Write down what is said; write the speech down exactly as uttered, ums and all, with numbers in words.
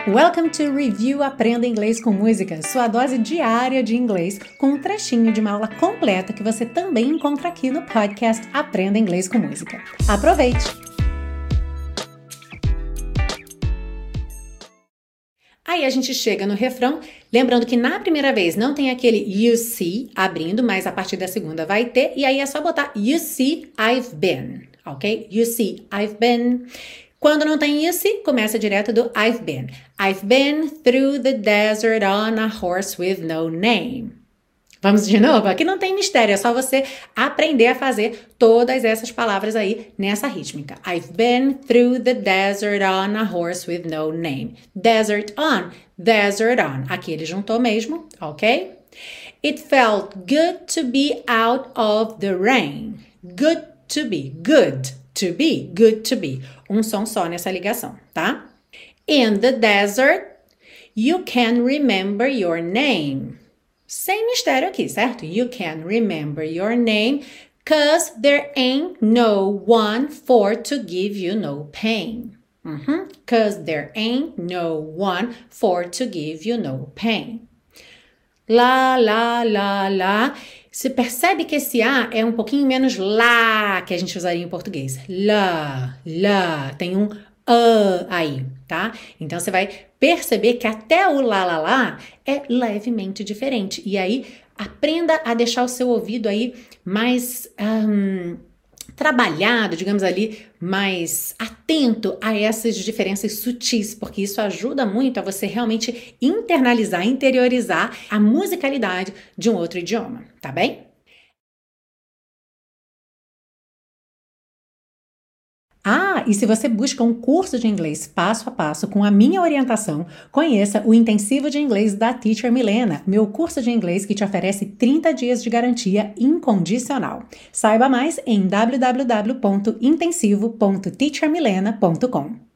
Welcome to Review Aprenda Inglês com Música, sua dose diária de inglês com um trechinho de uma aula completa que você também encontra aqui no podcast Aprenda Inglês com Música. Aproveite! Aí a gente chega no refrão, lembrando que na primeira vez não tem aquele you see abrindo, mas a partir da segunda vai ter, e aí é só botar you see I've been, ok? You see I've been. Quando não tem you see, começa direto do I've been. I've been through the desert on a horse with no name. Vamos de novo? Aqui não tem mistério, é só você aprender a fazer todas essas palavras aí nessa rítmica. I've been through the desert on a horse with no name. Desert on, desert on. Aqui ele juntou mesmo, ok? It felt good to be out of the rain. Good to be, good to be, good to be. Um som só nessa ligação, tá? In the desert, you can remember your name. Sem mistério aqui, certo? You can remember your name, 'cause there ain't no one for to give you no pain. Uhum. 'Cause there ain't no one for to give you no pain. Lá, lá, lá, lá. Você percebe que esse A é um pouquinho menos lá que a gente usaria em português. Lá, lá. Tem um A aí, tá? Então, você vai perceber que até o lá, lá, lá é levemente diferente. E aí, aprenda a deixar o seu ouvido aí mais um, trabalhado, digamos ali, mais atento a essas diferenças sutis, porque isso ajuda muito a você realmente internalizar, interiorizar a musicalidade de um outro idioma, tá bem? Ah, e se você busca um curso de inglês passo a passo com a minha orientação, conheça o Intensivo de Inglês da Teacher Milena, meu curso de inglês que te oferece trinta dias de garantia incondicional. Saiba mais em w w w ponto intensivo ponto teacher milena ponto com.